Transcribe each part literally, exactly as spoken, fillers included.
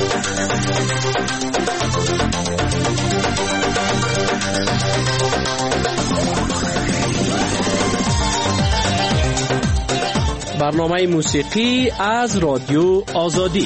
برنامه موسیقی از رادیو آزادی.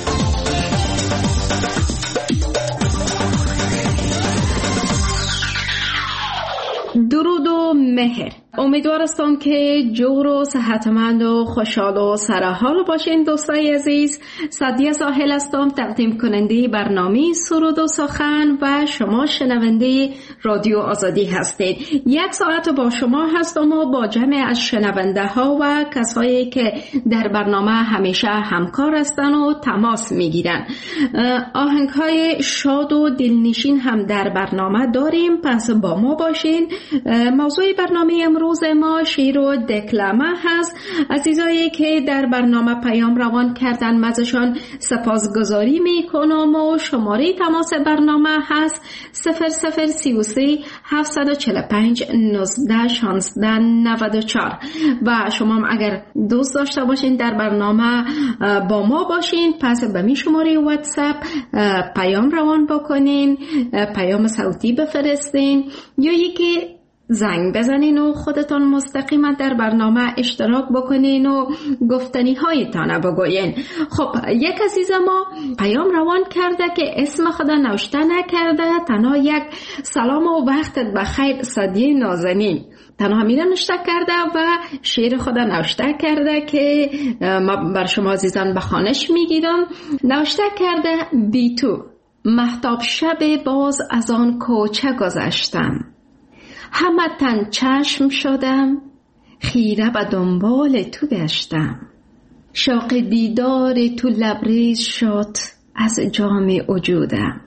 درود و مهر. امیدوارم که جور و صحتمند و خوشحال و سرحال باشین دوستای عزیز. سعدیه ساحل هستم، تقدیم کننده برنامه سرود و سخن و شما شنونده رادیو آزادی هستید. یک ساعت با شما هستم و با جمع از شنونده ها و کسایی که در برنامه همیشه همکار هستن و تماس میگیرن. آهنگ های شاد و دلنشین هم در برنامه داریم، پس با ما باشین. موضوع برنامه امروز روز ما شعر و دکلمه هست. عزیزایی که در برنامه پیام روان کردن ازشان سپاسگزاری میکنم و شماره تماس برنامه هست صفر صفر سی و سه هفتصد و چهل و پنج نوزده شانزده نود و چهار و شما اگر دوست داشته باشین در برنامه با ما باشین، پس به می شماره واتساپ پیام روان بکنین، پیام صوتی بفرستین یا یکی زنگ بزنین و خودتان مستقیما در برنامه اشتراک بکنین و گفتنی هایتان بگوین. خب یک عزیز ما پیام روان کرده که اسم خود نوشته نکرده، تنها یک سلام و وقتت بخیر سعدیه نازنین تنها همین نوشته کرده و شعر خود نوشته کرده که ما بر شما عزیزان به خوانش میگیرم. نوشته کرده: بی تو مهتاب شب باز از آن کوچه گذشتم، همه تن چشم شدم، خیره به دنبال تو گشتم، شوق دیدار تو لبریز شد از جام وجودم،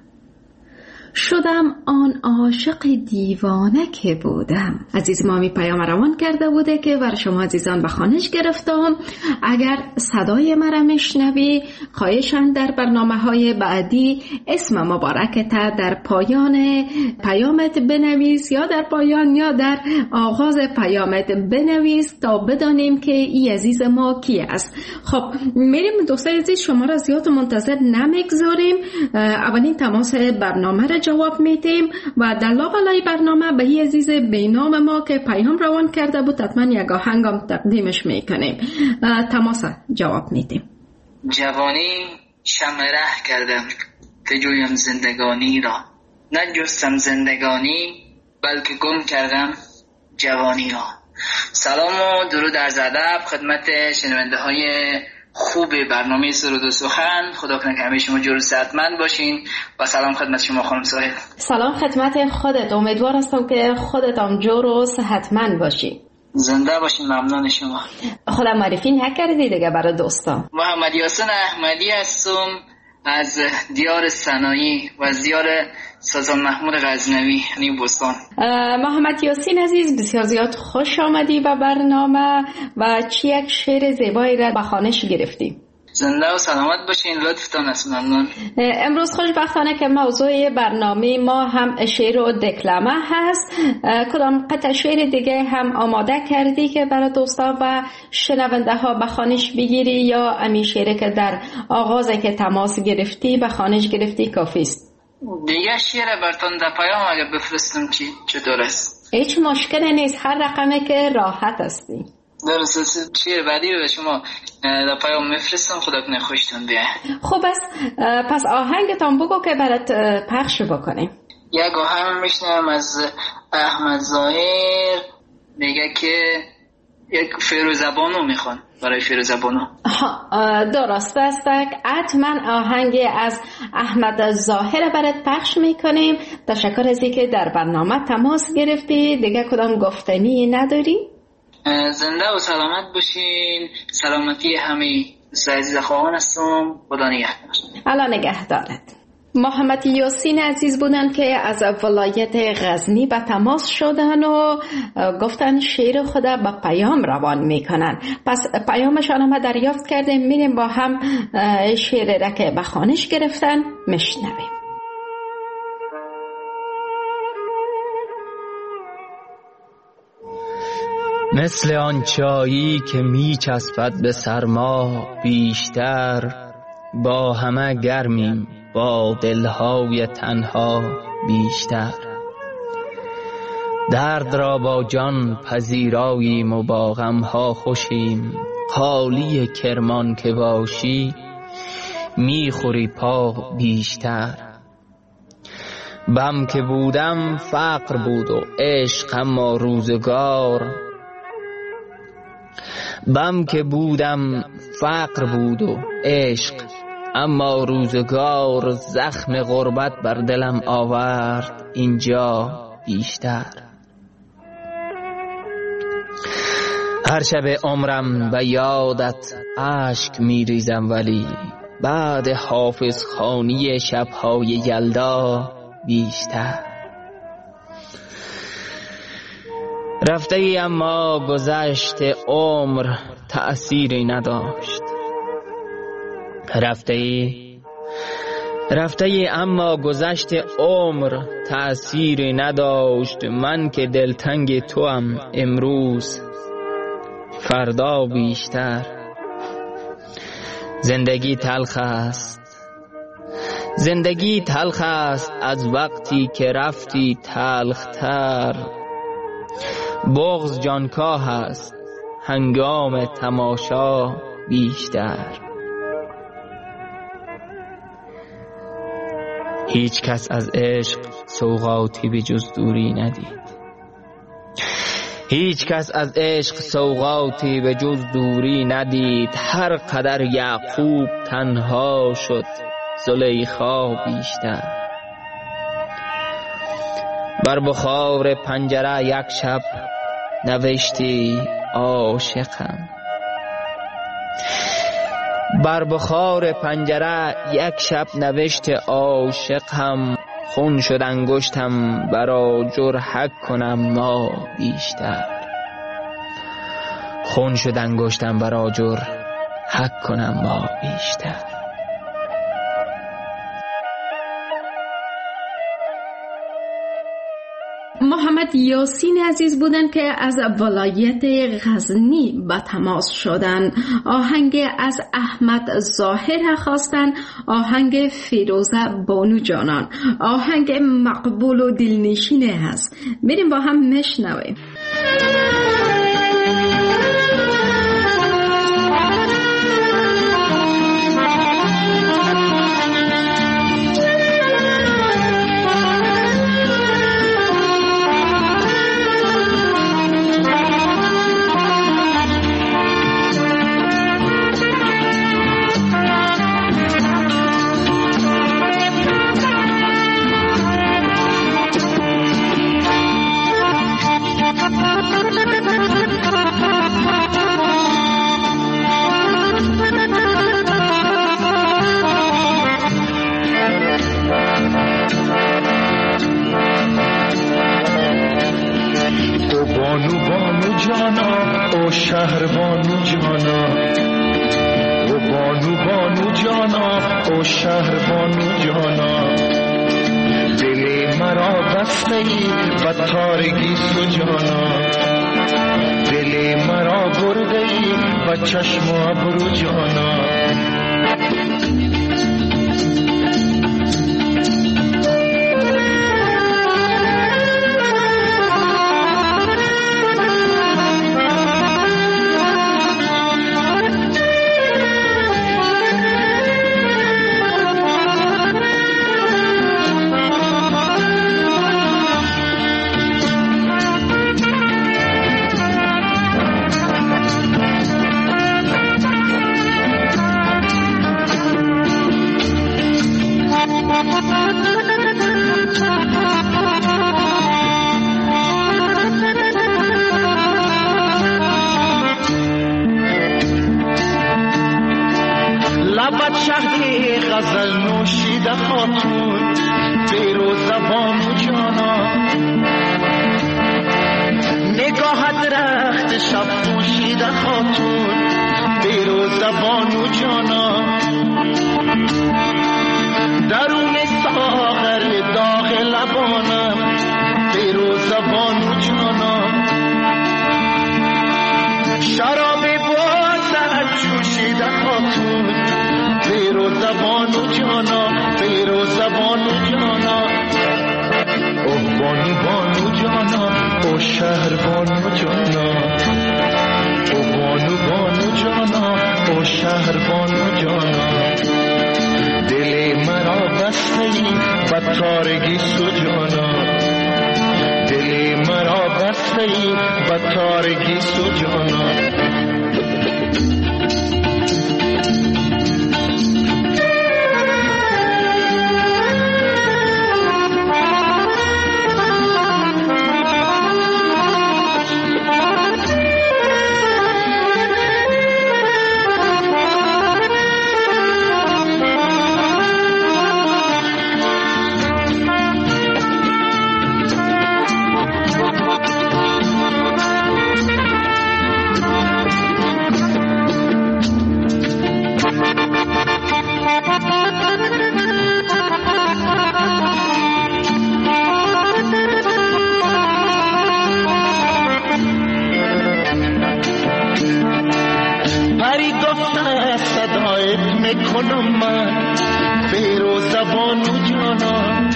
شدم آن عاشق دیوانه که بودم. عزیز ما می پیام روان کرده بوده که بر شما عزیزان به خوانش گرفتم. اگر صدای مرا میشنوی خواهشاً در برنامه های بعدی اسم مبارکت در پایان پیامت بنویس یا در پایان یا در آغاز پیامت بنویس تا بدانیم که این عزیز ما کی است. خب میریم دوستای عزیز، شما را زیاد منتظر نمیگذاریم. اولین تماس برنامه را جواب میدیم و در لابلای برنامه به این عزیز بینام ما که پیام روان کرده بود حتما یک آهنگم تقدیمش میکنیم. تماس جواب میدیم. جوانی شمع ره کردم بجویم زندگانی را، نجستم زندگانی بلکه گم کردم جوانی را. سلام و درود عرض ادب خدمت شنونده های خوب برنامه سرود و سخن. خدا کنه که همه شما جور و صحتمند باشین و سلام خدمت شما خانم ساحل. سلام خدمت خودت، امیدوار هستم که خودت هم جور و صحتمند باشی. زنده باشین، ممنون شما. خدا معرفی نکردی دیگه برای دوستان. محمد یاسین احمدی هستم از دیار سنایی و از دیار سلطان محمود غزنوی یعنی بستان. محمد یاسین عزیز بسیار زیاد خوش آمدی به برنامه و چی یک شعر زیبایی را به خوانش گرفتی. زنده و سلامت باشین، لطفتان است. ممنون. امروز خوشبختانه که موضوع برنامه ما هم شعر و دکلمه هست. کدام قطع شعر دیگه هم آماده کردی که برای دوستا و شنونده ها به خوانش بگیری یا امی شعری که در آغاز که تماس گرفتی به خوانش گرفتی کافی است؟ دیگه شعر براتون در پیام اگه بفرستم چی چطور است؟ هیچ مشکلی نیست، هر رقمی که راحت هستی. درست. شعر بعدی رو به شما در پیام میفرستم، خدا کنه خوشتون بیاد. خب بس پس آهنگتان بگو که برات پخش بکنیم. یک آهنگ میشنم از احمد ظاهر، میگه که یک فیروزبانو میخوان برای فیروزبانو. درست است، حتما آهنگ از احمد ظاهر برات پخش میکنیم. تشکر از اینکه در برنامه تماس گرفتی. دیگه کدام گفتنی نداری؟ زنده و سلامت باشین. سلامتی همه عزیز خواهان هستم. خدا نگهدار. الله نگهدارت. محمد یاسین عزیز بودن که از ولایت غزنی به تماس شدن و گفتن شعر خدا به پیام روان میکنن. پس پیامشان هم دریافت کردیم، میریم با هم شعر را که به خوانش گرفتن میشنویم. مثل آن چایی که می چسبد به سرما بیشتر، با همه گرمیم با دلهای تنها بیشتر. درد را با جان پذیراییم و با غمها خوشیم، خالی کرمان که باشی میخوری پا بیشتر. بم که بودم فقر بود و عشق اما روزگار، بم که بودم فقر بود و عشق اما روزگار. زخم غربت بر دلم آورد اینجا بیشتر. هر شب عمرم به یادت اشک میریزم، ولی بعد حافظ خوانی شبهای یلدا بیشتر. رفته ای اما گذشت عمر تأثیری نداشت. رفته ای رفته ای اما گذشت عمر تأثیری نداشت. من که دلتنگ توام امروز فردا بیشتر. زندگی تلخ است، زندگی تلخ است از وقتی که رفتی تلختر. بغض جانکاه است هنگام تماشا بیشتر. هیچ کس از عشق سوغاتی به جز دوری ندید. هیچ کس از عشق سوغاتی به جز دوری ندید. هر قدر یعقوب تنها شد زلیخا بیشتر. بر بخار پنجره یک شب نوشتی عاشقم. بر بخار پنجره یک شب نوشت عاشقم. خون شد انگشتم برا جرحک کنم ما بیشتر. خون شد انگشتم برا جرحک کنم ما بیشتر. محمد یاسین عزیز بودن که از ولایت غزنی به تماس شدن. آهنگ از احمد ظاهر خواستن، آهنگ فیروزه بانو جانان. آهنگ مقبول و دلنشینه هست، بریم با هم نشنویم. شهر بانو جانا، او بانو بانو جانا، او شهر بانو جانا. دل مرا بسته ای و تارگی سجانا، دل مرا برده ای و چشم و ابرو جانا. غزل نوشیده خاتون فیروزه بانو جانا، نگاهت رخت شب پوشیده خاتون فیروزه بانو جانا. درون ساغر داغ لبانم فیروزه بانو جانا. شراب بازت جوشیده خاتون فیروزه بانو جانا، فیروزه شهربانو جانا، او بانو بانو جانا، او شهربانو جانا. دل مرا بسته ای و تارگی سجانا، دل مرا بسته ای و تارگی سجانا. میکنم من بیرو زبانو جانا،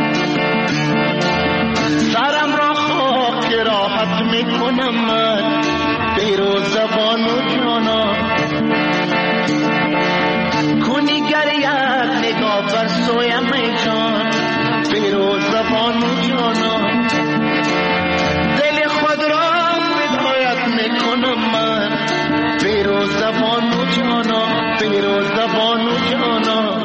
سرم را خاک راحت میکنم من بیرو زبانو جانا. کنی گریت نگاه بر سویم ای جان بیرو زبانو جانا. دل خود را بدایت میکنم من بیرو زبانو جانا، بیرو زبانو جانا.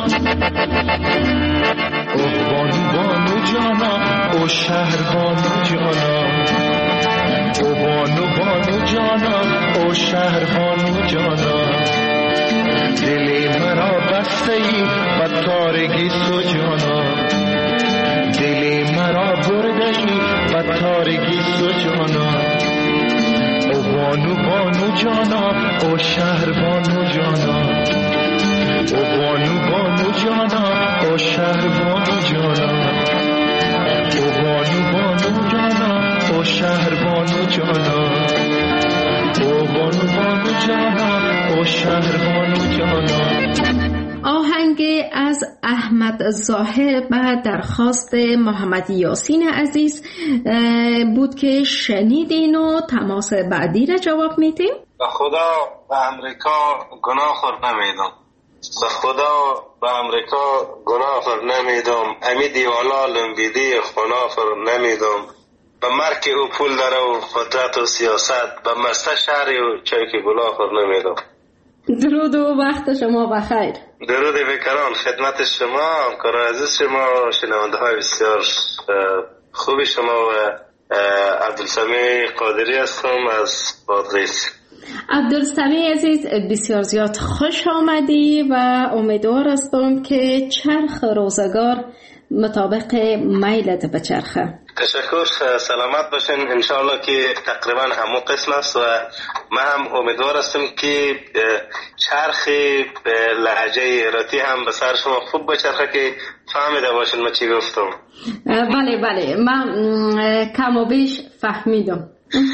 او بانو بانو جانا، او شهر بانو جانا، او بانو بانو جانا، او شهر بانو جانا. دل مرا بسته ای و تارگی سو جانا، دل مرا برده ای و تارگی سو جانا. او بانو بانو جانا، او شهر بانو جانا، او بانو بانو جانا، او شهر بانو جانا. او بانو بانو جانا، او شهر بانو جانا، او بانو بانو جانا، او شهر بانو جانا. آهنگ از احمد ظاهر به درخواست محمد یاسین عزیز بود که شنیدین و تماس بعدی را جواب میدیم. به خدا به امریکا گناه خور نمیدم، به خدا به امریکا گناه خور نمیدم، امی دیوالا لنبیدی خنا خور نمیدم. به مرک او پول داره و قدرت و سیاست، به مسته شهری و چای که گلا خور نمیدم. درود و وقت شما بخیر. درود بکران خدمت شما، همکار عزیز شما، شنونده های بسیار خوبی شما و عبدالسمیع قادری هستم از بادغیس. عبدالسمیع عزیز بسیار زیاد خوش آمدی و امیدوار هستم که چرخ روزگار مطابق میلت بچرخه. تشکر، سلامت باشین. انشاءالله که تقریبا همون قسم است و من هم امیدوار هستم که چرخ لهجه ایراتی هم به سر شما خوب بچرخه که فهمیده باشین ما چی گفتم. بله بله من کم و بیش فهمیدم.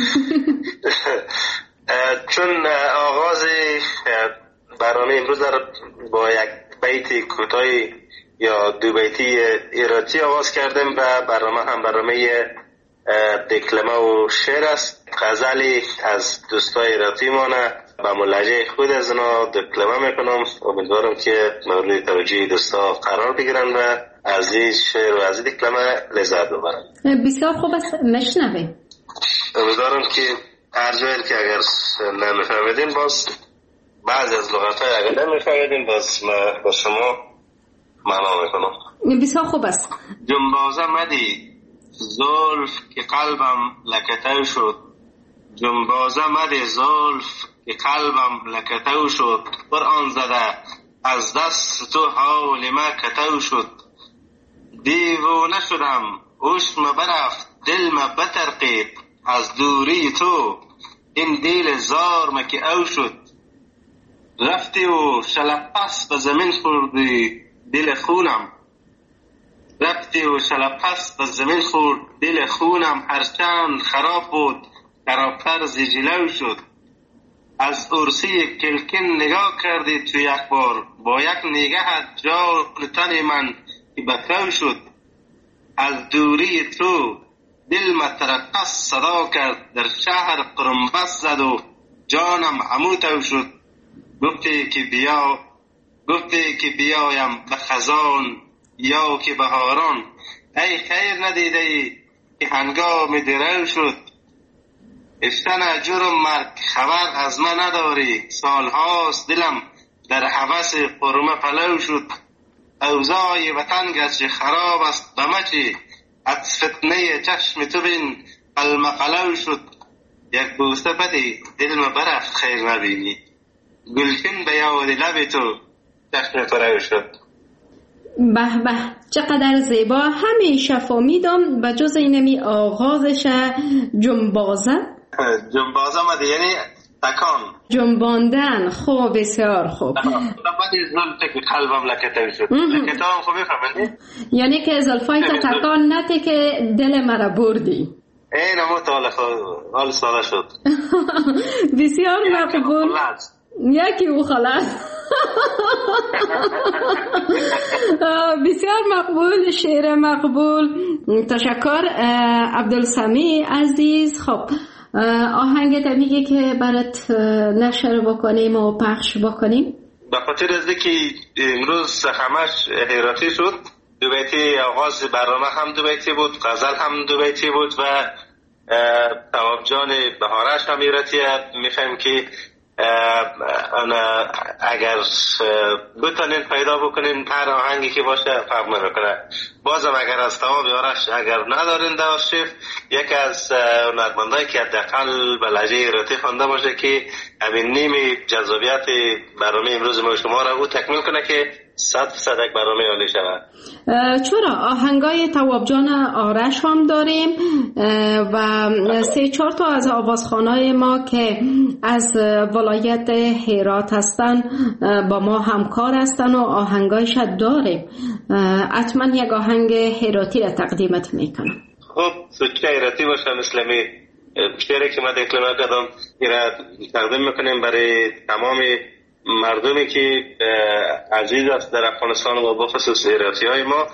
چون آغاز برنامه امروز در با یک بیت کوتاهی یا دو بیتی ایراتی آغاز کردیم و برنامه هم برنامه دکلمه و شعر است. غزلی از دوستای ایراتی مانه با ملحجه خود از اونا دکلمه میکنم. امیدوارم که مورد توجه دوستا قرار بگیرن و از این شعر و از این دکلمه لذت ببرن. بسیار خوب است، نشنویم. امیدوارم که هر جایی که اگر نمیفهمیدین باز بعضی از لغت‌های اگر نمیفهمیدین باز با شما معنا میکنم. بسیار خوب است. جنبازه مدی زلف که قلبم لکتو شد، جنبازه مدی زلف که قلبم لکتو شد، قرآن زده از دست تو حال ما کتو شد. دیوانه شدم عشق برفت دل ما بترقید، از دوری تو این دل زار ما که او شد. رفتی و شلپس به زمین خوردی دل خونم، رفتی و شلپس به زمین خورد دل خونم. هرچند خراب بود خرابتر زی جلو شد. از عرصی کلکن نگاه کردی تو یک بار، با یک نگاهت جان تن من بکرو شد. از دوری تو دل مترقص صدا کرد، در شهر قرنبس زد و جانم عموتو شد. گفتی که بیا گفتی که بیایم به خزان یا که بهاران، ای خیر ندیده ای که هنگام درو شد. افتن جرم مرگ خبر از من نداری، سالهاست دلم در هوس قرمه پلو شد. اوضاع وطن گرچه خراب است بمچی، از فتنه چشم تو بین قلم قلو شد. یک بوسه بدی دل مبرف خیر نبینی، گلشن به یاد لب تو چشم تو رو شد. به به چقدر زیبا. همیشه فهمیدم به جز اینمی آغازش جنبازه جنبازه مده یعنی تکان جنباندن. خوب، بسیار خوب. بعد از که قلبم لکته شد. لکته هم خوبی فهمیدی؟ یعنی که زلفای تا تکان نته که دل مرا بردی. این همون تا حال ساله شد. بسیار مقبول. یکی او خلاص. بسیار مقبول، شعر مقبول. تشکر عبدالسمیع عزیز. خب آهنگ طبیعی که برات نشر بکنیم و پخش بکنیم به خاطر از که امروز همش حیراتی شد. دو بیتی آغاز برنامه هم دو بیتی بود، غزل هم دو بیتی بود و تواب جان بهارش هم حیراتیه. میخوایم که اگر بتونین پیدا بکنین هر آهنگی که باشه فرق نمیکنه. بازم اگر از تواب یارش اگر ندارین در آرشیف، یکی از هنرمندایی که حداقل به لهجه ایراتی خوانده باشه که همین نیم جذابیت برنامه امروز ما شما را او تکمیل کنه که صد فیصد یک برنامه عالی شود. چرا آهنگای تواب جان آرش هم داریم و سه چهار تا از آوازخوانای ما که از ولایت هرات هستن با ما همکار هستن و آهنگایش داریم. حتما یک آهنگ هراتی را تقدیمت میکنم. خب سوچه هراتی باشه مثل می شعری که ما دکلمه کردم را تقدیم میکنیم برای تمام مردمی که عزیز است در افغانستان و بخصوص هراتی های ما.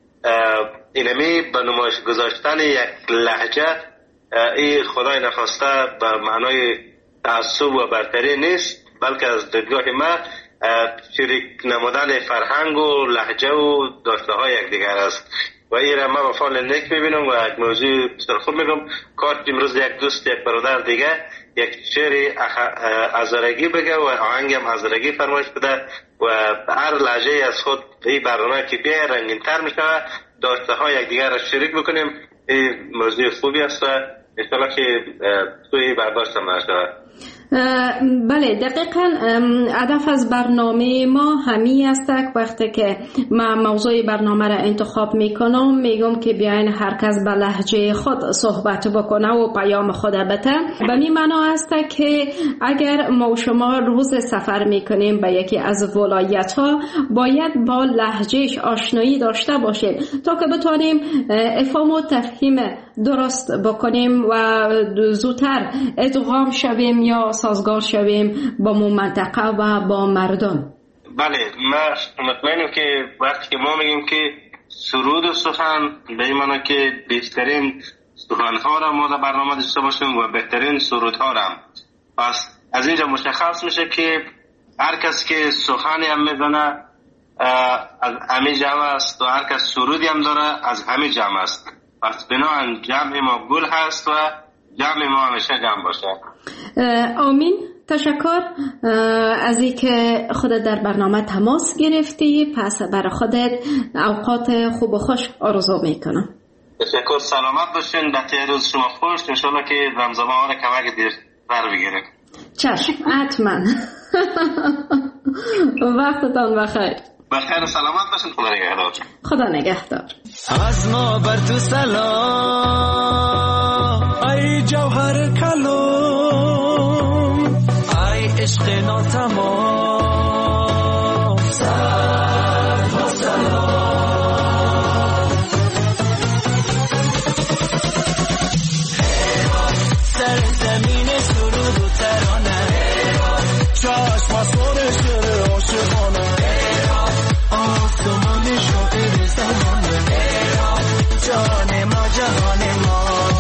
اینمی به نمایش گذاشتن یک لهجه این خدای نخواسته به معنای تعصب و برتری نیست، بلکه از دیدگاه ما شریک نمودن فرهنگ و لهجه و داشته های یک دیگر است و این را من وفال نیک میبینم و یک موضوع بسیار خوب میگم. کار امروز یک دوست یک برادر دیگه یک شعر ازارگی بگه و آهنگ هم ازارگی فرمایش بده و هر لهجه از خود این برنامه که بیا رنگین تر میشه داشته های یک دیگر را شریک بکنیم. این موضوع خوبی است و انشاءالله که توی برداشت هم نشود. بله دقیقا هدف از برنامه ما همی است. وقتی که من موضوع برنامه را انتخاب میکنم میگم که بیاین هر کس به لهجه خود صحبت بکنه و پیام خود بده. به می معنا است که اگر ما و شما روز سفر میکنیم به یکی از ولایت ها باید با لهجهش آشنایی داشته باشیم تا که بتونیم افهام و تفهیم درست بکنیم و زودتر ادغام شویم یا سازگار شویم با مو منطقه و با مردم. بله ما مطمئنم که وقتی که ما میگیم که سرود و سخن به این معنی که بهترین سخنها را ما در برنامه داشته باشیم و بهترین سرودها را. پس از اینجا مشخص میشه که هر کس که سخنی هم میزنه از همه جمع است و هر کس سرودی هم داره از همه جمع است. پس بنابراین جمع ما گل هست و جمع ما همیشه جمع باشه. آمین. تشکر از این که خودت در برنامه تماس گرفتی. پس برای خودت اوقات خوب و خوش آرزو میکنم. تشکر. سلامت باشین. بقیه روز شما خوش. انشالله که رمضان ها را کمک دیر بر بگیره. چشم حتما. وقتتان بخیر. بخیر و سلامت باشین. خدا نگهدار. خدا نگهدار. از ما بر تو سلام ای جوهر کلام ای عشق ناتمام سلام و سلام سر زمین سرود و ترانه چشم از بار شعر عاشقانه آسمان شاعر زمانه جان ما جهان ما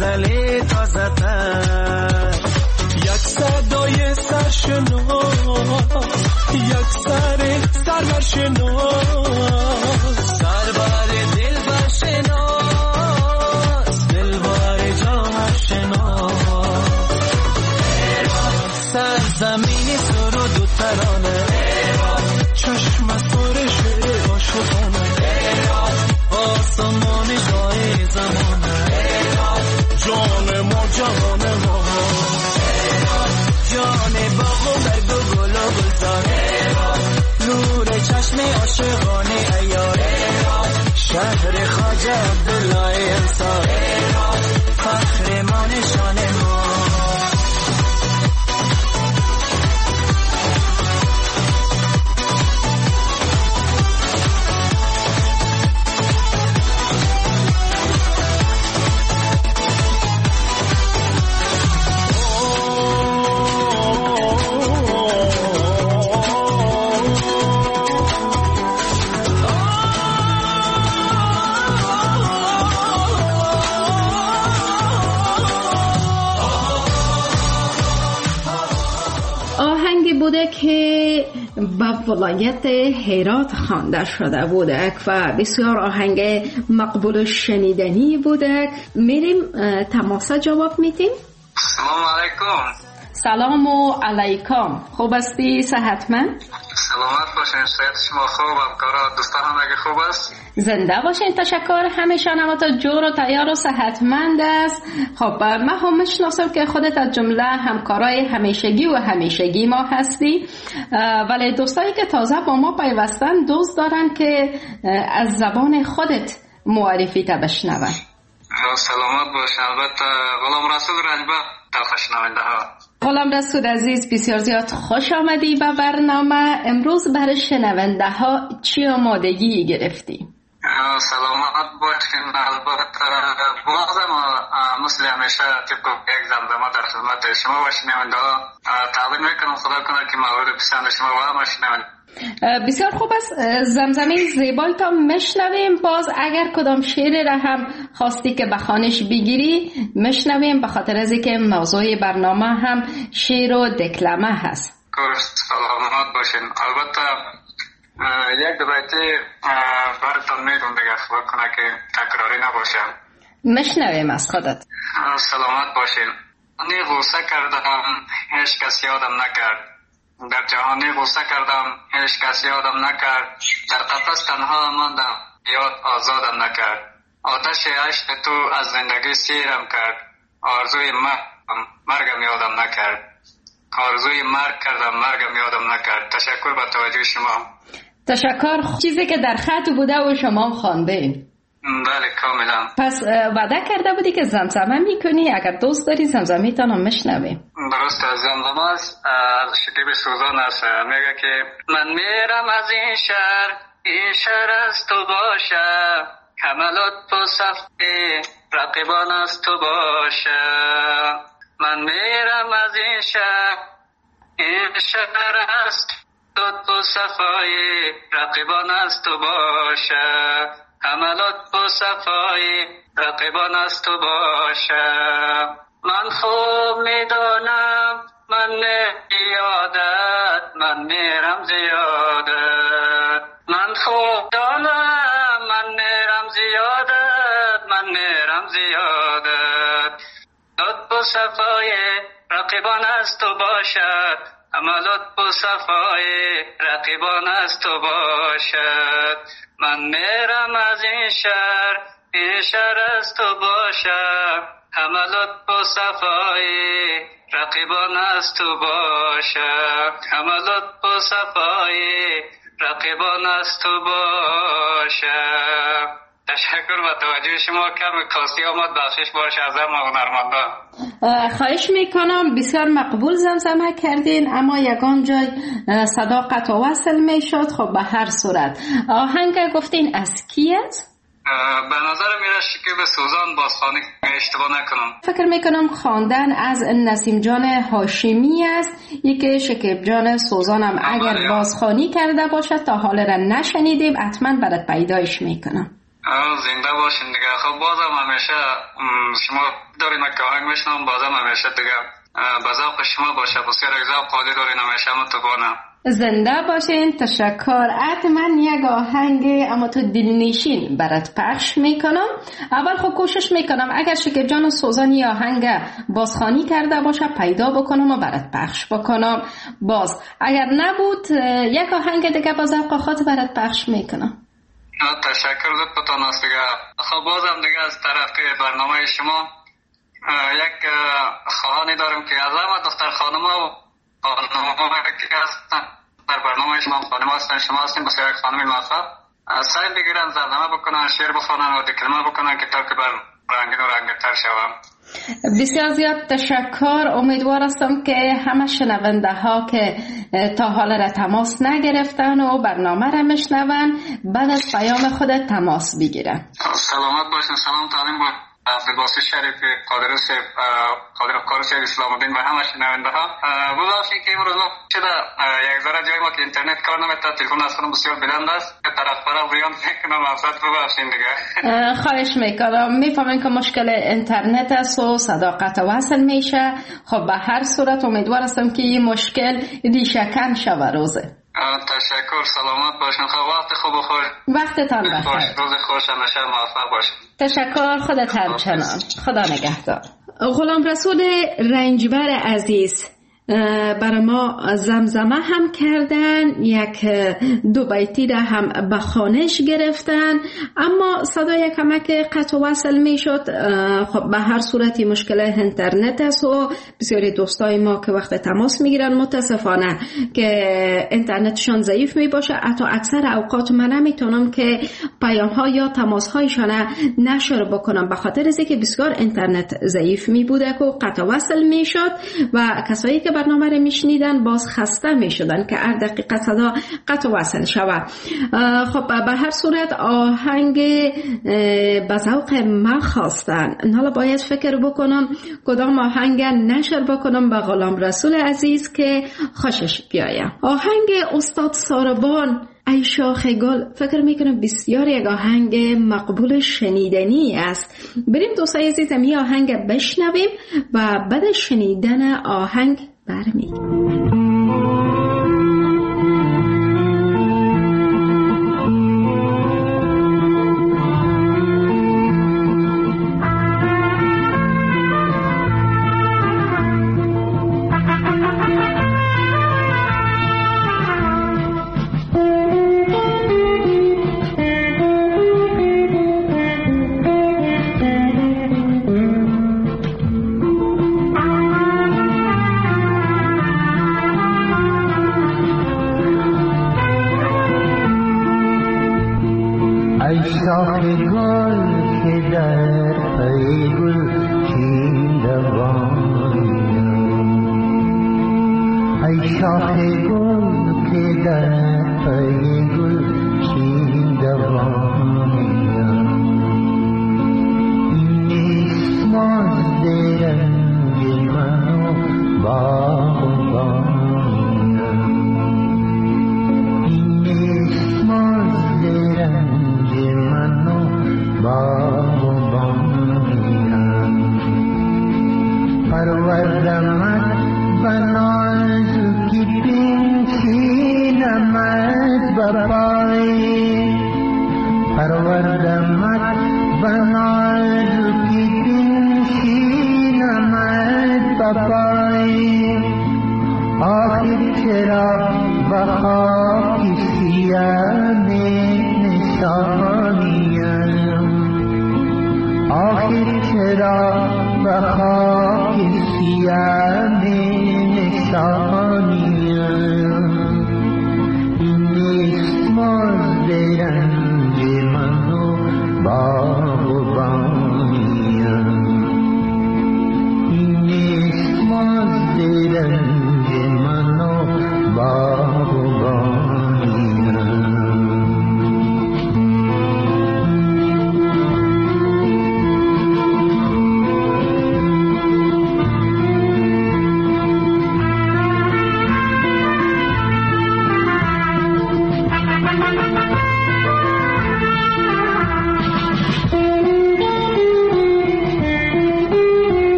غزل تازه تر، یک صدای سرشناس، یک سر سرورشناس، سرور دل برشناس، دلبر جامر شناس. سرزمین سرود و ترانه، چشم سر شعر عاشقانه، آسمان جای زمانه، جان ما جهان ما، جان باغ و برگ و گل و گلزار، نور چشم عاشقانه عیاره، شهر خواجه عبدالله انصار، فخر ما نشان ما. بوده که به ولایت هرات خوانده شده بوده و بسیار آهنگ مقبول و شنیدنی بوده. میریم تماس جواب میدیم. سلام علیکم. سلام و علیکم. خوب هستی؟ صحتمند؟ سلامت باشین. صحت شما خوب؟ همکارا دوستان همگی خوب است؟ زنده باشین. تشکر. همیشه نمات جور و تیار و صحتمند است. خب من هم میشناسم که خودت از جمله همکارای همیشگی و همیشگی ما هستی، ولی دوستایی که تازه با ما پیوستن دوست دارن که از زبان خودت معرفی تا بشنون. سلامت باش. البته غلام رسول رنجبر تا شنونده ها. غلام رسول عزیز بسیار زیاد خوش آمدی به برنامه. امروز برای شنونده ها چی آمادگی گرفتی؟ سلامت باشین. البته بازم مثل همیشه طبق یک زمزمه در خدمت شما و شنونده ها تقدیم میکنم. خدا کنه که مورد پسند شما و ما شنونده. بسیار خوب است. زمزمه زیبای تا مشنویم. باز اگر کدام شعر را هم خواستی که بخوانش بگیری مشنویم، به خاطر از اینکه موضوع برنامه هم شعر و دکلمه هست. سلامت باشین. البته یک دو بیتی براتون میگم دیگه، خدا کنه که تکراری نباشه. مشنویم از خودت. سلامت باشین. نی غوسه کردم هیچ کس یادم نکرد، در جهانی غوسه کردم هیچ کس یادم نکرد، در قفس تنها ماندم یاد آزادم نکرد، آتش عشق تو از زندگی سیرم کرد، آرزوی مرگم مرگم یادم نکرد، آرزوی مرگ کردم مرگم یادم نکرد. تشکر به توجه شما. تشکر. چیزی که در خط بوده و شما خوانده. بله کاملا. پس وعده کرده بودی که زمزمه میکنی، اگر دوست داری زمزمه تانو مشنویم. درست. زمزمه است از شکیب سوزان است. میگه که من میرم از این شهر، این شهر از تو باشه، کمالات تو صفحه رقیبان از تو باشه. من میرم از این شهر، این شهر از تو تو صفای رقیبان از تو باشه، عملات با صفای رقیبان از تو باشه. من خوب میدانم من زیادت، من میرم زیادت، من خوب دانم من میرم زیادت، من میرم زیادت. عملات با صفای رقیبان از تو باشد، عملات با صفای رقیبان از تو باشد. من میرم از این شهر، این شهر از تو باشد، عملات با صفای رقیبان از تو باشد، عملات با صفای رقیبان از تو باشد. تشکر و توجه شما. کم کاستی آمد بخشش باشه از هم هنرمندا. خواهش میکنم. بسیار مقبول زمزمه کردین، اما یگان جای صدا قطع و وصل میشد. خب به هر صورت آهنگ گفتین از کی است؟ به نظر میره شکیب سوزان بازخوانی اشتباه نکنم. فکر میکنم خواندن از نسیم جان هاشمی است. یکی شکیب جان سوزان هم اگر بازخوانی کرده باشد تا حال را نشنیدیم، حتما برات پیدایش میکنم. زنده باشین دیگه. خب بازم همیشه شما دارین که آهنگ میشنم، بازم همیشه دیگه به ذوق شما باشه، بسیار یک ذوق عالی دارین همیشه متوانم. زنده باشین. تشکر. حتما یک آهنگ اما تو دلنشین برات پخش میکنم. اول خب کوشش میکنم اگر شکر جان و سوزانی آهنگ بازخوانی کرده باشه پیدا بکنم و برات پخش بکنم. باز اگر نبود یک آهنگ دیگه با ذوق خود برات پخش میکنم. تشکر لطفتان است دیگه. خب بازم دیگه از طرف برنامه شما یک خواهانی دارم که از همه دختر خانم ها خانم که هستن در برنامه شما خانم هستن، شما هستین بسیار یک خانم موفق، سعی بگیرن زرنامه بکنن، شعر بخونن و دکلمه بکنن که تا که بر رنگین و رنگتر شوم. بسیار زیاد تشکر. امیدوار هستم که همه شنونده ها که تا حالا را تماس نگرفتن و برنامه را میشنون بعد از پیام خود تماس بگیرن. سلامت باشین. سلام تعلیم با عبدالباسط شریف قادر سیف قادر افکار سیف اسلام الدین و همه شنونده ها. ببخشید که امروز شده یک ذره جای ما که اینترنت کار نمیکنه، تلفن از خودم بسیار بلند است، طرف طرف ریان میکنم، افسد ببخشید دیگه. خواهش میکنم. میفهمین که مشکل اینترنت است و صدا قطع وصل میشه. خب به هر صورت امیدوار هستم که این مشکل ریشه‌کن شود روزه. تشکر. سلامت باشین. خب وقت خوب و خوش. وقتتان بخیر. روز خوش همیشه موفق باشین. تشکر. خودت همچنان. خدا نگهدار. غلام رسول رنجبر عزیز برای ما زمزمه هم کردن، یک دو بیتی را هم به خوانش گرفتن، اما صدای کمک قطع وصل می شد. خب به هر صورتی مشکل اینترنت است و بسیاری دوستای ما که وقت تماس می گیرن متاسفانه که اینترنتشان ضعیف می باشه، حتی اکثر اوقات من نمیتونم که پیام ها یا تماس هایشان نشر بکنم به خاطر از اینکه بسیار اینترنت ضعیف می بوده که قطع وصل می شد و کسایی که برنامه رو میشنیدن باز خسته میشدن که هر دقیقه صدا قطع وصل شود. خب به هر صورت آهنگ به ذوق من خواستن، حالا باید فکر بکنم کدام آهنگ نشر بکنم به غلام رسول عزیز که خوشش بیاید. آهنگ استاد ساربان ای شاخ گل فکر میکنم بسیار یک آهنگ مقبول شنیدنی است. بریم دوستای عزیز می آهنگ بشنویم و بعد شنیدن آهنگ برمیگردیم.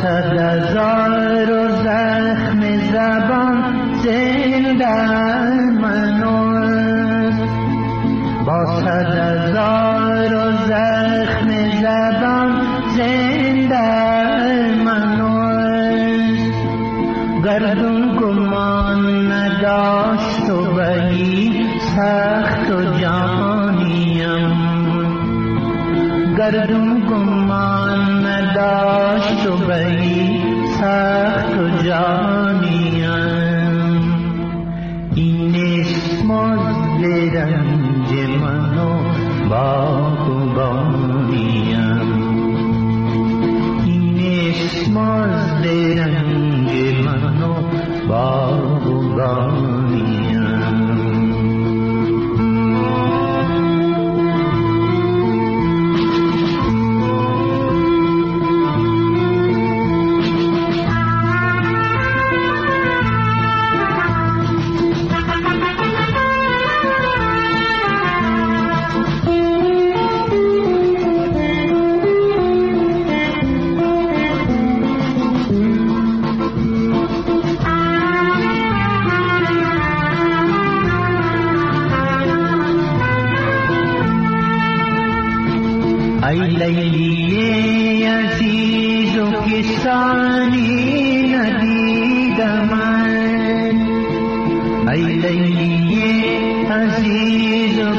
صد هزار و زخم زبان زنده منوز، با صد هزار و زخم زبان زنده منوز. گردون گمان نداشت و بهی سخت و جانیم، گردون گمان نداشت و بهی سخت و جانیم. این است مزد رنج من و باغبانیم، این است مزد رنج من و باغبانیم. ای لیلی عزیز و کسانی ندیدم من، ای لیلی عزیز و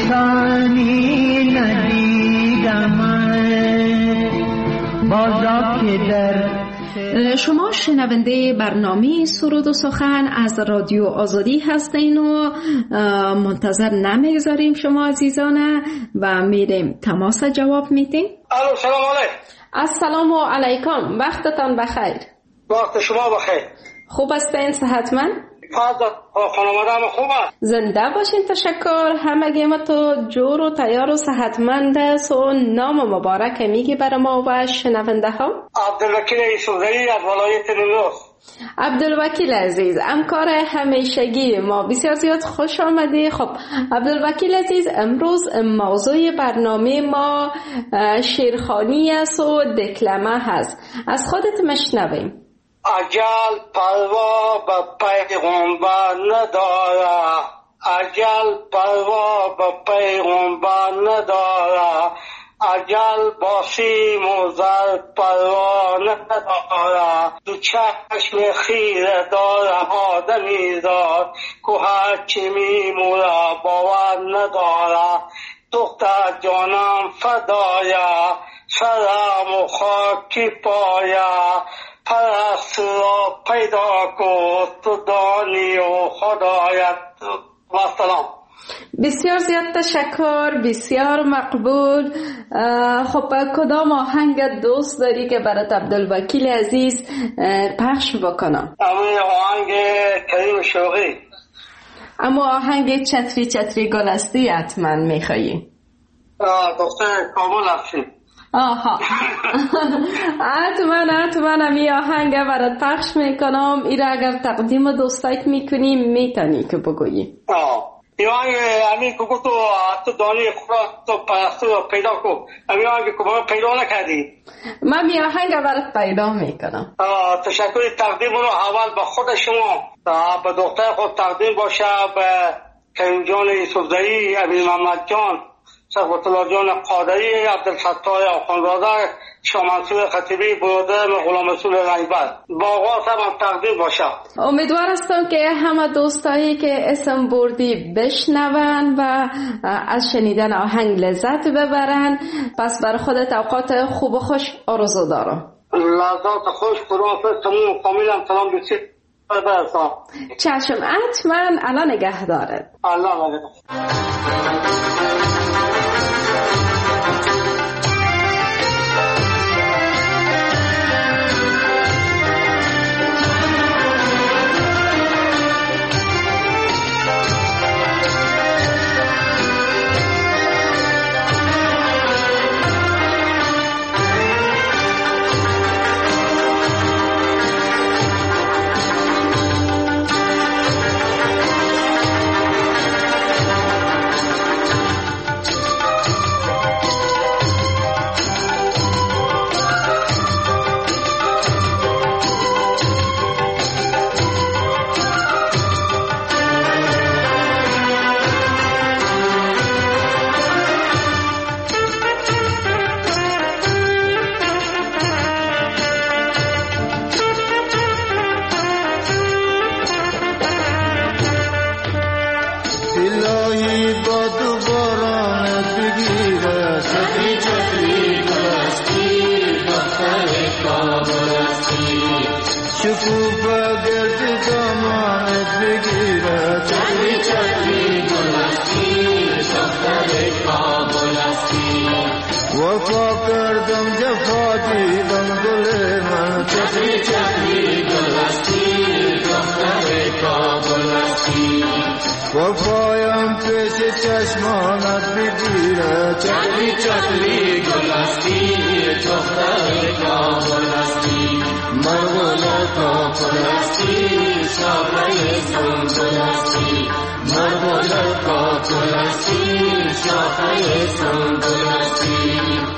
کسانی ندیدم من. بازا که در شما شنونده برنامه سرود و سخن از رادیو آزادی هستین و منتظر نمیگذاریم شما عزیزان و میریم تماس جواب میدیم. الو سلام علیکم. السلام علیکم، وقتتان بخیر. وقت شما بخیر. خوب هستین؟ صحتمند؟ خانواده خوبه؟ زنده باشین. تشکر. همگی ما تو جور و تیار و صحتمند است. و نام مبارک میگی برای ما و شنونده ها؟ عبدالوکیل یوسفزئی از ولایت نیمروز. عبدالوکیل عزیز، همکار همیشگی ما، بسیار زیاد خوش آمدی. خب عبدالوکیل عزیز، امروز موضوع برنامه ما شیرخوانی است و دکلمه هست. از خودت مشنویم. اجل پروا به پیغمبر نداره، اجل پروا به پیغمبر نداره، اجل با سیم و زر پروا نداره. تو چشم خیره داره آدمی زاد که هرچی میموره باور نداره. دختر جانم فدایا، سرم و خاکی پایا، پرست را پیدا کن تو دانی و خدایت. و سلام. بسیار زیاد تشکر، بسیار مقبول. خب کدام آهنگ دوست داری که برات عبدالوکیل عزیز پخش بکنم؟ اما آهنگ کریم شوقی. اما آهنگ چتری چتری گلستی حتما میخوایی؟ دختر کامل افشین. آها حتما حتما امی آهنگ برات پخش میکنم. ایره اگر تقدیم دوستایت میکنی میتونی که بگویی. آه این آهنگ امی که تو تو دانی خدا تو پرستو رو پیدا کن. امی آهنگ که باید پیدا نکردی. من می آهنگ برات پیدا میکنم. تشکر. تقدیم رو اول به خود شما، به دختر خود تقدیم باشه، به کریم جان یوسفزئی، امین محمد جان، شربت الله جان قادری، عبدالستار آخوندزاده، شاه منصور خطیبی، برادر غلام رسول رنگبر. با آغاز هم تقدیم باشه. امیدوار هستم که همه دوستایی که اسم بردی بشنون و از شنیدن آهنگ لذت ببرن. پس برای خودت اوقات خوب و خوش آرزو دارم. لذات خوش. خدا تمام فامیلم سلام بسید برسان. چشم. حتما. الان نگه دارد. الله نگه. شکوفه گرد دامانت بگیره چطری چطری گلستی دختر کابل هستی وفا کردم جفا دیدم گل من چطری چطری گلستی دختر کابل هستی وفایم پیش چشمانت بگیره چطری چطری گلستی دختر کابل هستی مرغول کابل هستی شاخه سنبل هستی مرغول کابل هستی شاخه سنبل هستی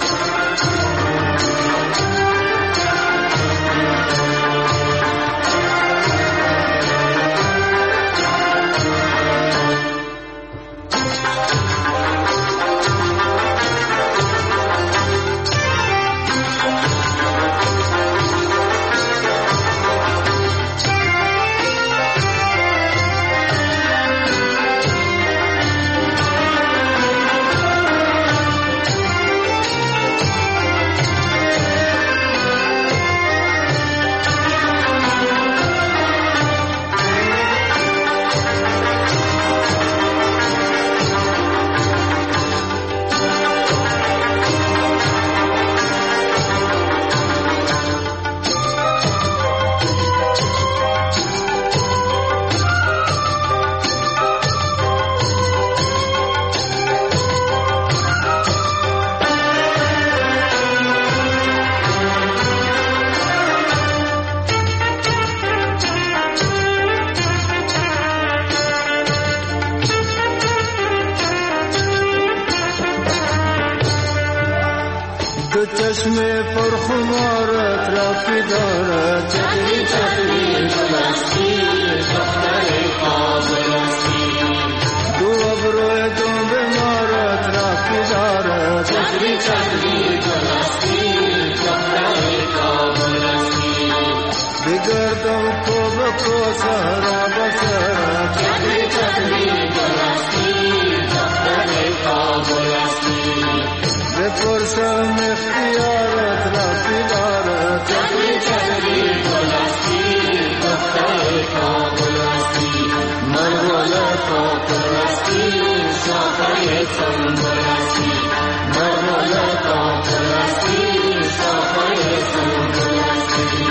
چشم پرخمارت رفتی دارد چطری چطری گلستی دختر کابل هستی دو ابروی دو بمارت رفتی دارد چطری چطری گلستی دختر کابل هستی بگردم تو بکو سهرا بسرم چطری چطری گلستی دختر کابل هستی بپرسم اختیارت رفتی دارد چطری چطری گلستی دختر کابل هستی مرغول کابل هستی شاخه سنبل هستی مرغول کابل هستی شاخه سنبل هستی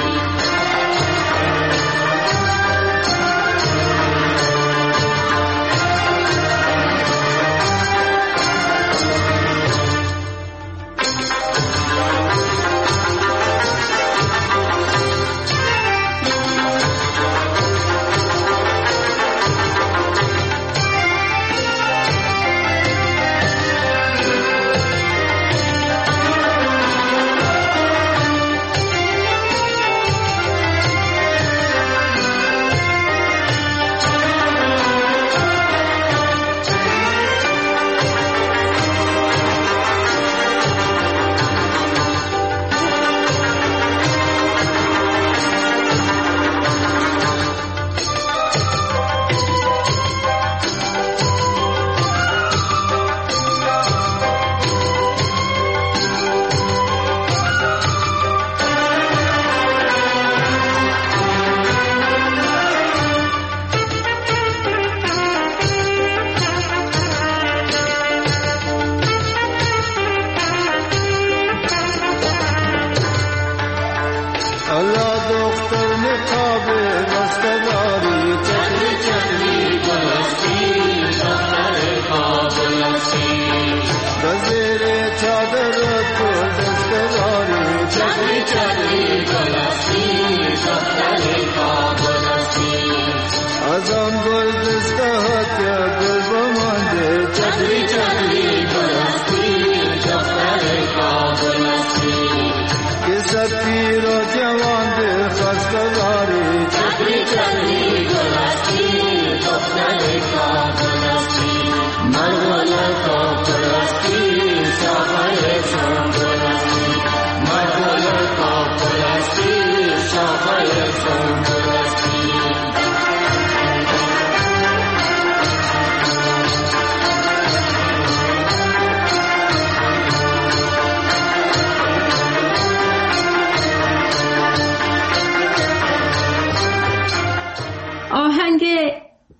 Thank you.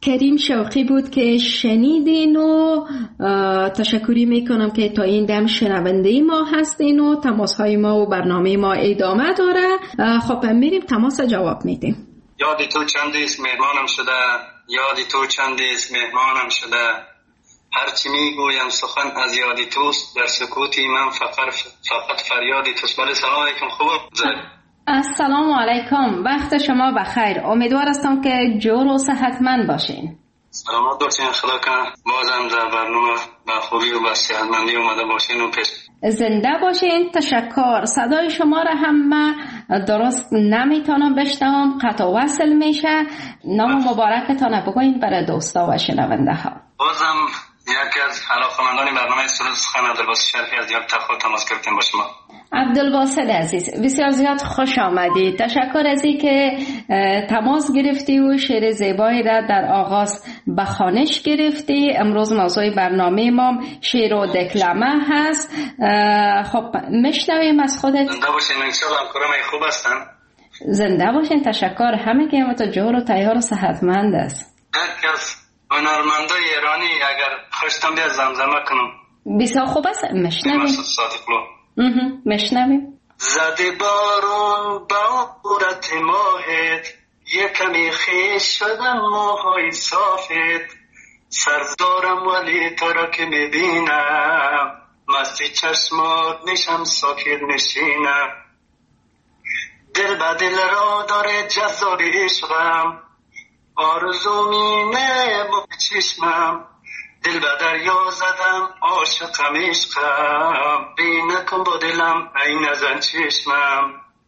کریم شوقی بود که شنیدین و تشکری میکنم که تا این دم شنونده ما هستین و تماس های ما و برنامه ما ادامه داره. خب میریم تماس جواب میدیم. یادی تو چندیست مهمانم شده، یادی تو چندیست مهمانم شده، هرچی میگویم سخن از یادی توست، در سکوتی من فقط فقط فریادی توست. بله سلام علیکم. خوب السلام علیکم، وقت شما بخیر. امیدوار هستم که جور و صحتمند باشین. سلامت باشین، خدا کنه بازم در برنامه با خوبی و با صحتمندی اومده باشین و پیش زنده باشین. تشکر. صدای شما را هم من درست نمیتونم بشنوم، قطع و وصل میشه. نام مبارکتان بگوین برای دوستا و شنونده ها. بازم یکی از علاقمندان برنامه سرود سخن عبدالباسط شریفی از دیار تخت تماس گرفتیم با شما. عبدالباسط عزیز بسیار زیاد خوش آمدید. تشکر از این که تماس گرفتی و شعر زیبایی را در آغاز به خوانش گرفتی. امروز موضوع برنامه ما شعر و دکلمه هست. خب میشنویم از خودت. زنده باشین، انشالله همکارم خوب هستن. زنده باشین. تشکر. همه که همه تو جور و تیار و صحتمند است. یک از هنرمندای ایرانی اگر خوشتم بیاد زمزمه کنم. بسیار خوب است. میشنویم. میشنویم. زده بارون با عورت ماهت، یکمی خیش شدم موهای صافت، سرد دارم ولی تو را که میبینم، مستی چشمات میشم ساکت نشینم، دل به دل را داره جذاب عشقم، آرزو مینه با چشمم، دل به دریا زدم عاشقم عشقم، بی نکن با دلم ای نزن چشمم،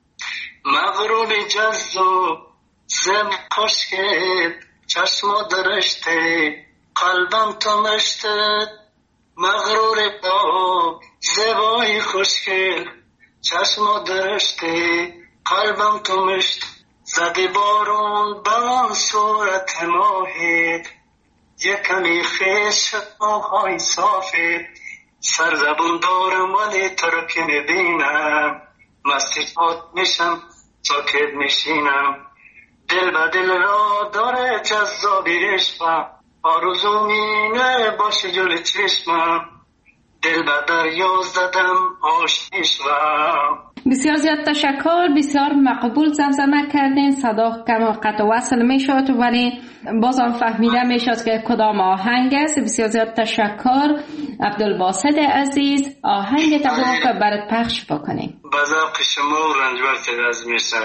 مغرور جذاب زم خشکت، چشم درشته قلبم تو مشتد، مغرور با زبای خوشگل، چشم درشته قلبم تو مشتد، زده بارون با صورت ماهت، یکمی خیش موهای صافت، سرزبون دارم ولی تو رو که میبینم، مستی خود میشم ساکت میشینم، دل به دل را داره جذاب عشقم، آرزو مینه باشه جل چشمم، دل به دریا زدم عاشقم. بسیار زیاد تشکر. بسیار مقبول زمزمه کردین. صدا کم قطع و وصل می شد ولی بازم فهمیده می شد که کدام آهنگ است. بسیار زیاد تشکر عبدالباسط عزیز. آهنگ تبو که برات پخش بکنیم. با ذوق شما و رنجبر صاحب عزیز میشه.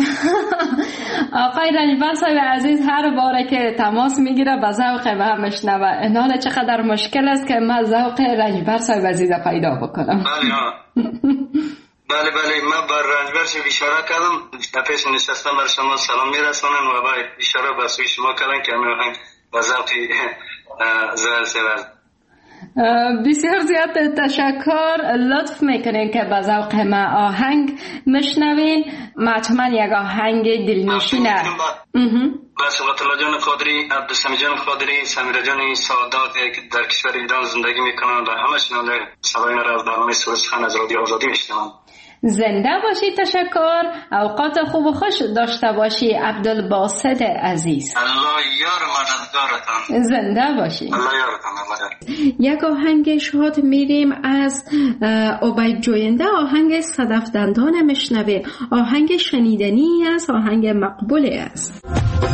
آقای رنجبر صاحب عزیز هر باره که تماس میگیره با ذوق به هم میشنوه. اینال چقدر مشکل است که من ذوق رنجبر صاحب عزیز پیدا بکنم. بله بله من بر رنجبر شو اشاره کردم، پیش نشستم بر شما سلام میرسونم و با اشاره به سوی شما کردم که همه آهنگ با ذوقی زرل سوز. بسیار زیاد تشکر. لطف میکنین که با ذوق ما آهنگ مشنوین. مطمئن یک آهنگ دلنشینه. با سبحت الله جان خادری، عبدالسمی جان خادری، سمیرا جان سعادت که در کشور ایران زندگی میکنن و همه شنونده صدای را از برنامه سرود سخن از رادیو آزادی میشنوند. زنده باشی. تشکر. اوقات خوب و خوش داشته باشی عبدالباسط عزیز. الله یار مددگارتان. زنده باشی. الله یارتان. الله. یک آهنگ شاد میریم از عبید جوینده. آهنگ صدف دندان مشنویم. آهنگ شنیدنی است. آهنگ مقبولی است.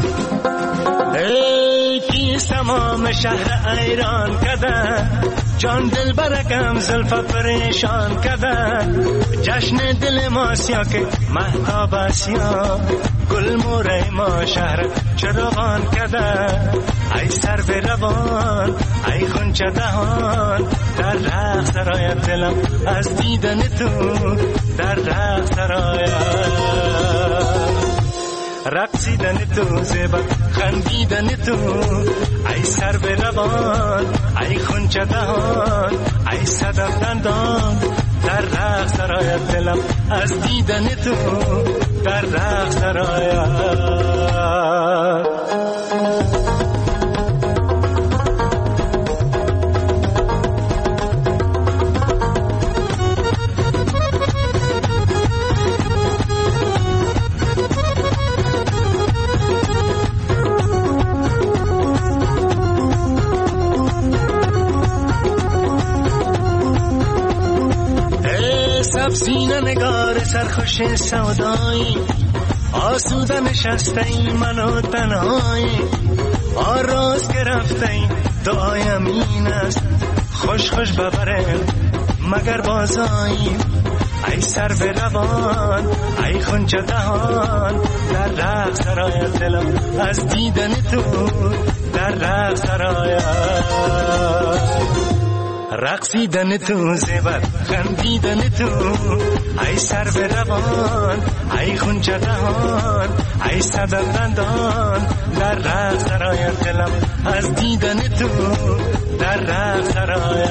ای کیست تمام شهر ایران کده، جان دل برکم زلفا پریشان کده، جشن دل ما سیا که مهتاب اسیا، گل موره ما شهر چراغان کده، ای سر به روان ای خونچه دهان، در رخ سرایت دلم از دیدن تو، در رخ سرایت رقصیدن تو، زیبا خندیدن تو، ای سر به روان ای خونچه دهان، ای صدف دندان، در رخ سرایت دلم از دیدن تو، در رخ سرایت. سرخوش سودایی آسوده نشسته ای منو تنهایی آراز گرفته ای دعایم این است خوش خوش ببره مگر بازایی ای سر به روان ای خونچه دهان در رقص سرای دلم از دیدن تو در رقص سرای رقصیدن تو زیبر خندیدن تو ای سر به روان ای خونچه دهان ای صدر دندان در رقص سرای دلم از دیدن تو در رقص سرای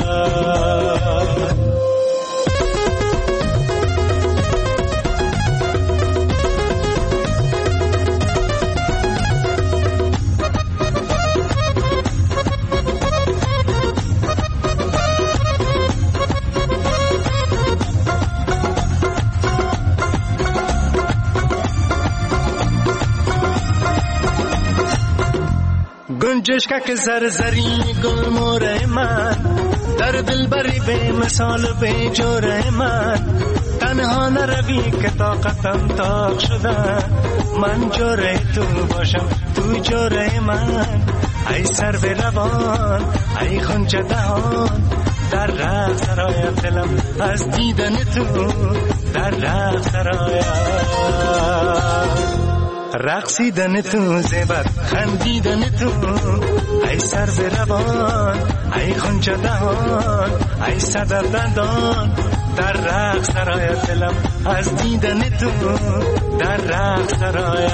گنجشکه که زرزری گل موره من در دل بری به مثال به جوره من تنها نروی که طاقتم تاق شدن من جوره تو باشم تو جوره من ای سر به روان ای خونچه دهان در رقص سرای دلم از دیدن تو در رقص سرای رقصیدن تو زیبر خندیدن تو ای سر به روان ای خونچه دهان ای صدر دندان در رقص سرای دلم از دیدن تو در رقص سرای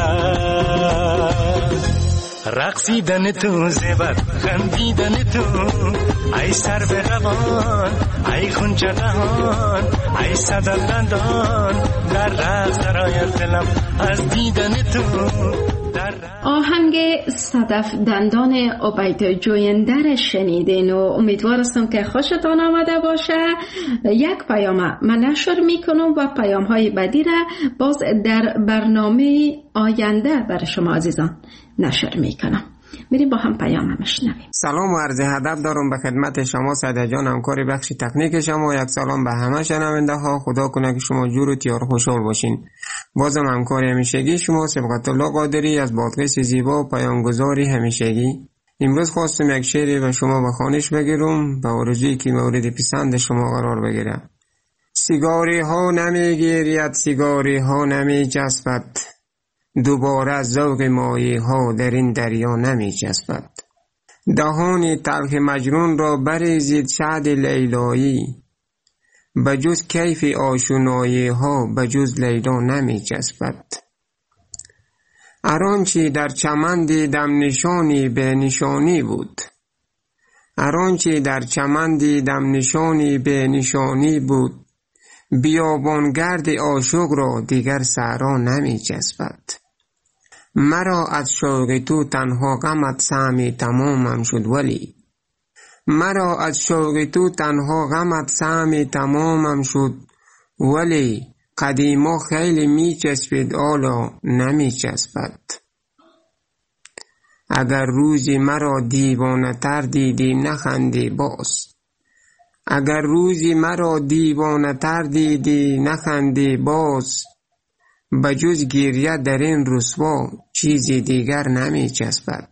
رقصیدن تو زیبر خندیدن تو ای سر به روان ای خونچه دهان ای صدر دندان در رقص سرای دلم از دیدن تو در آهنگ صدف دندان عبید جویندر شنیدین و امیدوارستم که خوشتان آمده باشه. یک پیام من نشر میکنم و پیام های بعدی را باز در برنامه آینده برای شما عزیزان نشر میکنم. میریم با هم پیام میشنویم. سلام و عرض ادب دارم به خدمت شما سعید جان، همکار بخش تکنیک شما. یک سلام به همه شنونده ها. خدا کنه که شما جور و تیار خوشحال باشین. بازم همکار همیشگی شما سبقت الله قادری از بادغیس زیبا و پیامگذاری همیشگی. امروز خواستم یک شعری به شما به خوانش بگیرم به آرزویی که مورد پسند شما قرار بگیره. سیگاری ها نمیگیرید، سیگاری ها نمی جذبد، دوباره ذوق مایه ها در این دریا نمی جذبد. دهان تلخ مجنون را بریزید شهد لیلایی، بجز کیف آشنایی ها بجز لیلا نمی جذبد. ارانچی در چمن دیدم نشانی به نشانی بود، ارانچی در چمن دیدم نشانی به نشانی بود، بیابانگرد عاشق را دیگر صحرا نمی جذبد. مرا از شوق تو تنها غمت سهمی تمامم شد ولی، مرا از شوق تو تنها غمت سهمی تمامم شد ولی، قدیما خیلی می چسبید حالا نمی چسبد. اگر روزی مرا دیوانه تر دیدی نخندی باز، اگر روزی مرا دیوانه تر دیدی نخندی باز، بجز گریه در این رسوا چیزی دیگر نمی چسبد.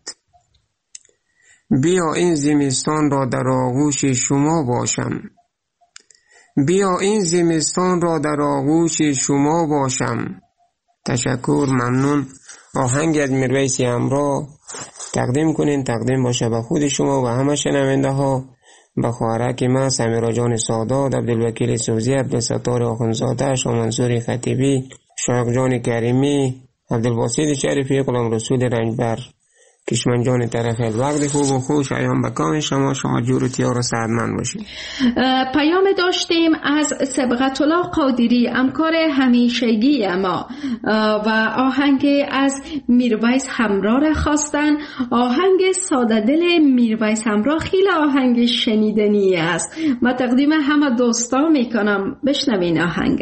بیا این زمستان را در آغوش شما باشم، بیا این زمستان را در آغوش شما باشم. تشکر، ممنون. آهنگ از میرویس همراه تقدیم کنین، تقدیم باشه به خود شما و همه شنونده ها، به خواهرک ما سمیرا جان سادات، عبدالوکیل سوزی، عبدالستار آخوندزاده، شاه منصور خطیبی، شایق جان کریمی، عبدالباسط شریفی، غلام رسول رنجبر، کشمن جان ترخیل. وقت خوب و خوش ایام بکام شما، شما جور و تیار و سعدمند باشید. پیام داشتیم از سبقت الله قادری، همکار همیشگی ما، و آهنگ از میرویس همراه را خواستن. آهنگ ساده دل میرویس همراه خیلی آهنگ شنیدنی است. من تقدیم همه دوستا میکنم، بشنوین آهنگ.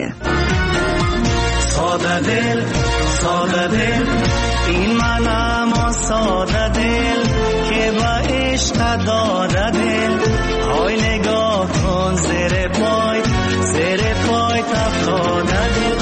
ساده دل، ساده دل، این منم ساده دل که با عشق داره دل. های نگاه کن زیر پای، زیر پای تفتاده دل.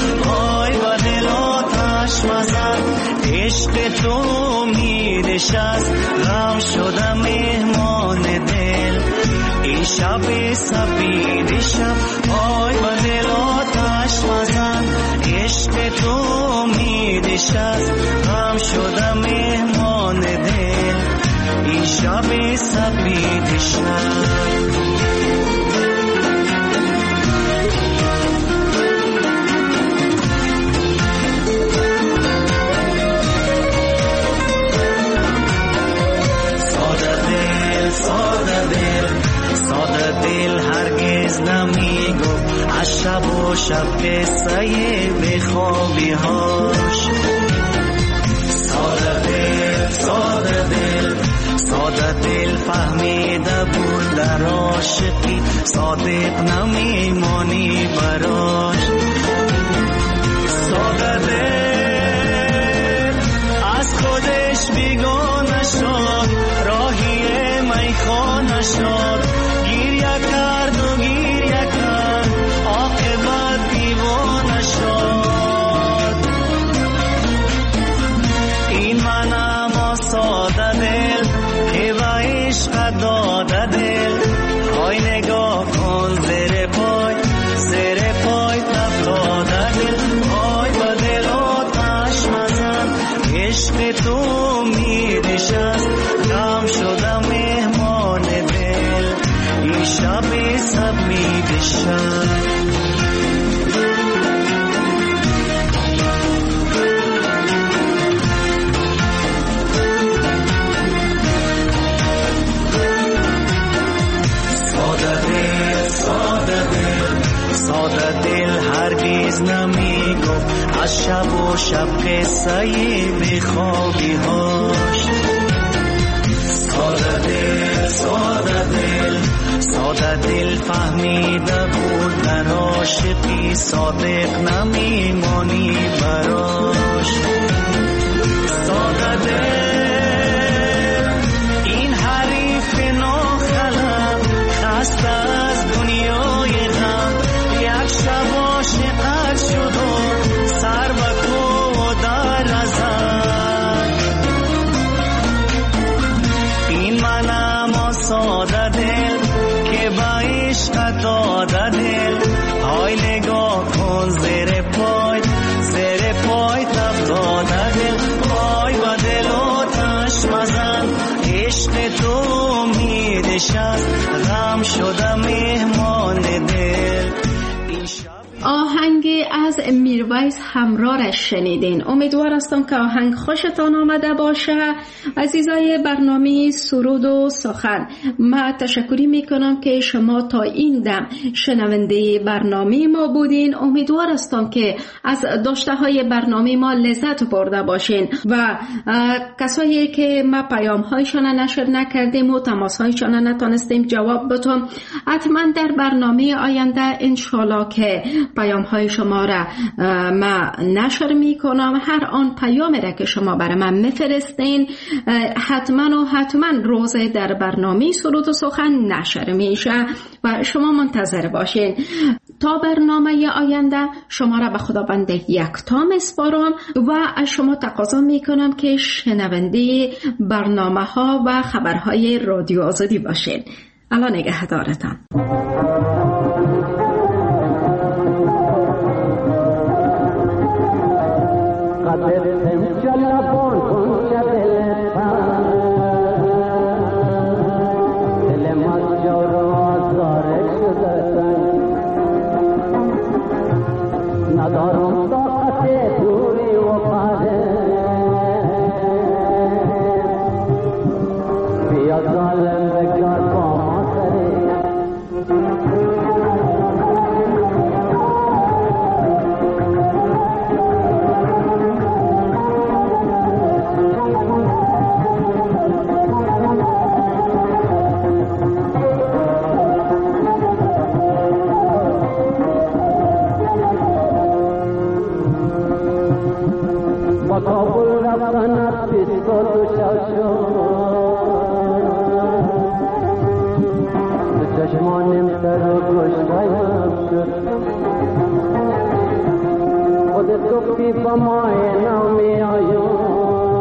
عشق تو می‌نشست غم شدم مهمان دل این شب سپید شب آی به دل آتش مزن عشق تو می‌نشست غم شدم مهمان دل این شب سپید شب ساده دل ساده دل هرگز نمیگو از شب و شب قصه بخوابی هاش ساده دل ساده دل ساده دل فهمیده بود در عاشقی صادق نمیمانی براش ساده دل از خودش بیگانه شد راهی میخانه شد گریه کرد و گریه کرد عاقبت دیوانه شد این منم ساده دل که به عشق داده دل آی نگاه کن زیر پای زیر پای تفتاده دل آی به دل آتش مزن عشق تو می‌نشست غم شدم مهمان دل این شب سپید شب ساده دل ساده دل ساده دل هرگز نمیگفت از شب و شب قصه بخوابی هاش ساده دل ساده دل ساده دل فهمیده بود در عاشقی صادق نمیمانی براش ساده دل این حریف ناخلم خسته از دنیای غم یک شب عاشقت شد و سر به کو در ازد این منم ساده دل که با عشق داده دل های نگاه کن زیر پای زیر پای تب داده دل های با دل آتش مزن عشق تو می‌نشست غم شدم مهمان دل آهنگ از میرویس همرارش شنیدین. امیدوار هستم که آهنگ خوشتان آمده باشه. عزیزای برنامه سرود و سخن، من تشکری میکنم که شما تا این دم شنونده برنامه ما بودین. امیدوار هستم که از داشته های برنامه ما لذت برده باشین و کسایی که ما پیام هایشان نشر نکردیم و تماس هایشان نتونستیم جواب بدیم، حتما در برنامه آینده انشالله که پیام های شما را ما نشر می کنم. هر آن پیامی را که شما برای من میفرستین حتما و حتما روز در برنامه سرود و سخن نشر میشه و شما منتظر باشین. تا برنامه آینده شما را به خداوند یکتا میسپارم و از شما تقاضا میکنم که شنونده برنامه ها و خبرهای رادیو آزادی باشین. الان نگهدارتان. خود تو بی با مای نامی آیون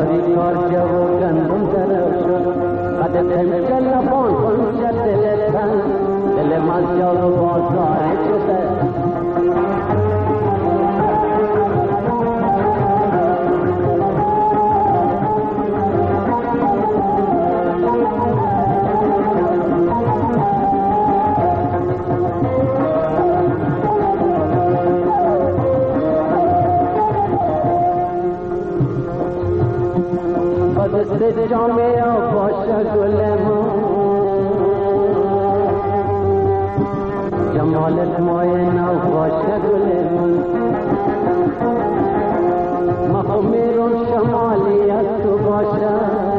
باری کار جو و گندم درخ شد قد تمشل نبان کن شد دل تن دل مزجال و بازار شده بدست جامعه باشه گل ما جمالت مایه نو باشه گل ما مخمیرون شمالی از تو باشه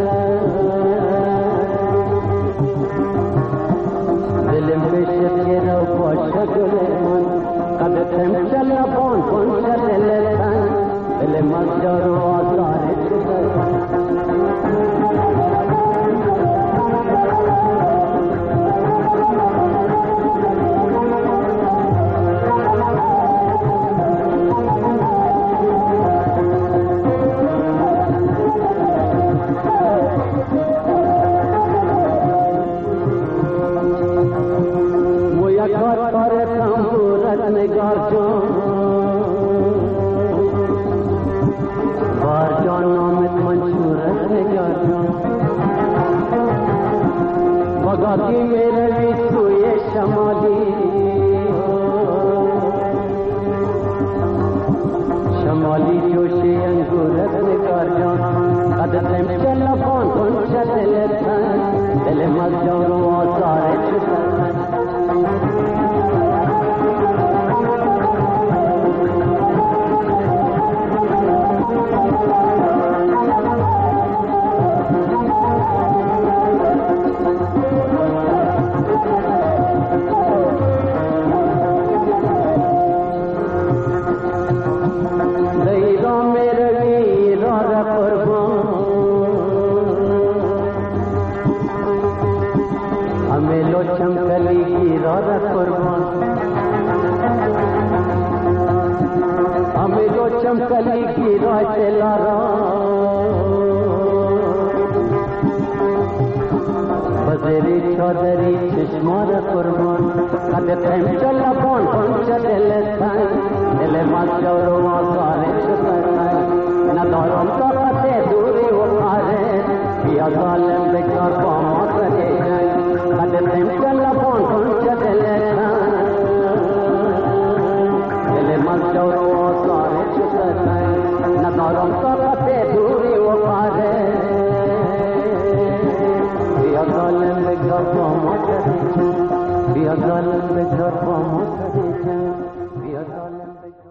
دلم بشت گرو باشه گل قد تمشل نبان کن دل تن دل مزجار و آزار شده نگار جان بار جان نامت منشور نگار جان وگاتی میرے ویسوی شمالی شمالی جوشی انگورت نگار جان قد تمشل لبان کن شدل تن دل مزجار و آزار شدن चमकली की रात कुर्बान हमें जो चमकली की रात लारा बजेरी चौधरी चश्मार कुर्बान कद तमचल कौन कौन चल थान दिल माचौर मारे न दौरम का पते दूरी वो मारे पिया गालम बेकार पामा करे قد تمشل کن کن دل تن دل مزجار و آزار شده ندارم طاقت دوری و پاره بیا ظالم بگذار با ما بیا ظالم بگذار با ما